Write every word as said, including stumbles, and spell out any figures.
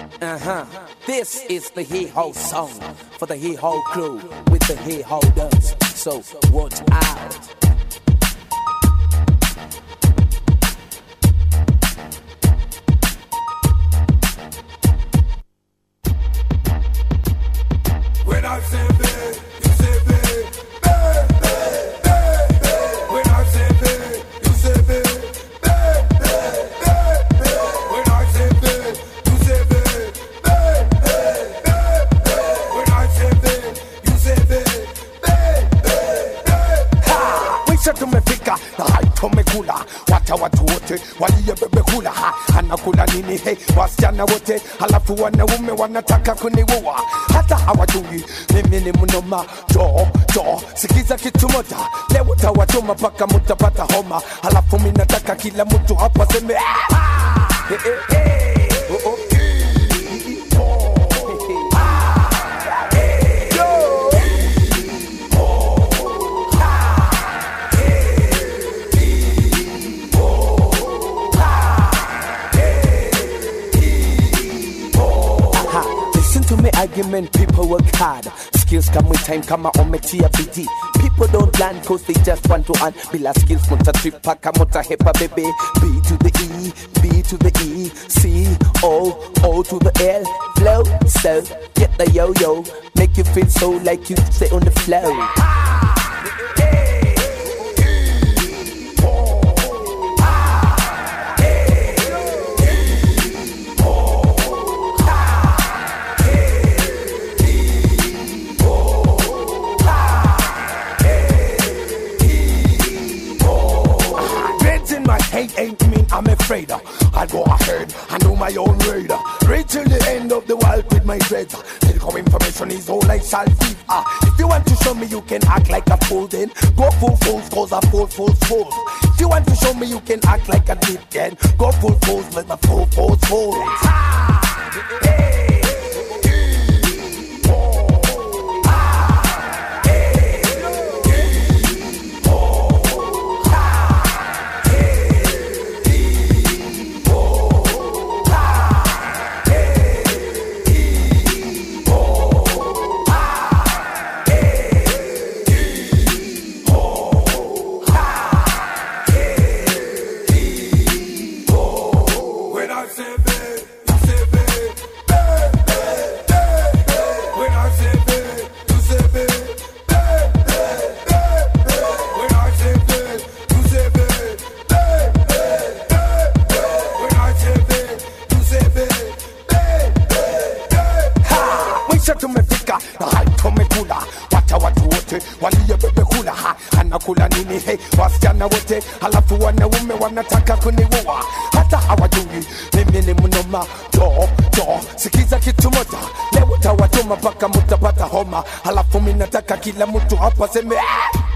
Uh-huh. This is the hee-haw song for the hee-haw crew with the hee-hawders. So watch out. When I say babe, you say babe, babe, babe, babe, babe. When I say babe, you say babe, babe, babe, babe, babe. When I say babe, you say babe, babe, babe, babe, babe. When I say babe, you say babe, babe, babe, babe. Ha! Wisha tumefika na hai tumekula, wacha watu wote waliyebebe kula. Ha! Anakula nini he? Wasichana wote halafu wanaume wanataka kuniua. Hata hawajui mimi ni mnoma. Jo, jo, sikiza kitu moja, leo tawachoma paka mutapata homa. Halafu mimi nataka kila mtu hapa seme ah! Hey, hey, hey. Oh, oh. To me argument, people work hard. Skills come with time, kama ometia bidii. People don't learn cause they just want to earn. Bila skills, muta trip paka, muta hepa baby. B to the E, B to the E, C, O, O to the L. Flow, so, get the yo-yo. Make you feel so like you stay on the flow. Hate ain't mean I'm afraid. I'll go ahead and do my own raid. Reach till the end of the world with my dreads. Medical information is all I shall give. Ah, if you want to show me you can act like a fool, then go full fools cause I fool fools fools. If you want to show me you can act like a deep, then go full fools with the full fools fools. Ah, hey. Tumefika na hai tumekula, wacha watu wote waliyebebe kula. Ha! Anakula nini he? Wasichana wote halafu wanaume wanataka kuniua. Hata hawajui mimi ni mnoma. Jo, jo, sikiza kitu moja, leo tawachoma paka mutapata homa. Halafu mimi nataka kila mtu hapa seme ah!